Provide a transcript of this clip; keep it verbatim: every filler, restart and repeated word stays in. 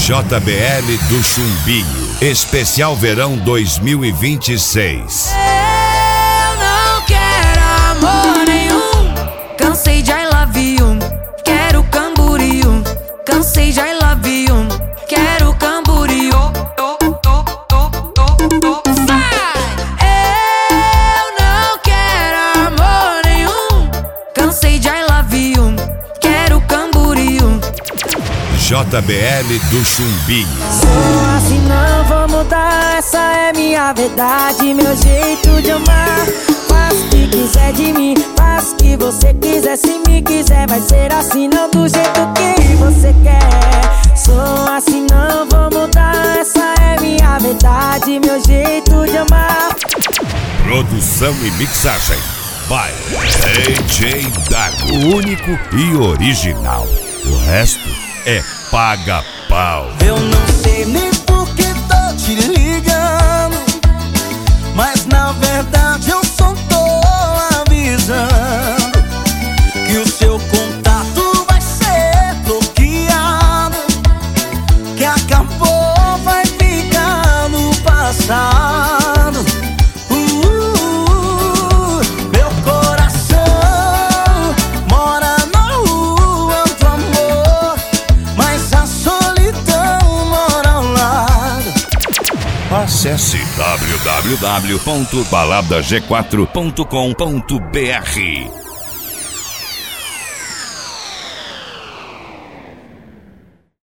J B L do Chumbinho, especial verão dois mil e vinte e seis. Eu não quero amor nenhum, cansei de I love you, quero Camboriú. Cansei de I love you, quero Camboriú. Eu não quero amor nenhum, cansei de I love you, quero Camboriú. J B L do Chumbinho. Sou assim, não vou mudar, essa é minha verdade, meu jeito de amar. Faz o que quiser de mim, faz o que você quiser. Se me quiser vai ser assim, não do jeito que você quer. Sou assim, não vou mudar, essa é minha verdade, meu jeito de amar. Produção e mixagem by D J Dago, o único e original. O resto é paga-pau. Eu não sei nem por que tô te ligando, mas na verdade eu só tô avisando que o seu contato vai ser bloqueado, que acabou, vai ficar no passado. uh, Meu coração mora na rua do amor, mas a solidão mora ao lado. Acesse w w w ponto balada g quatro ponto com ponto b r.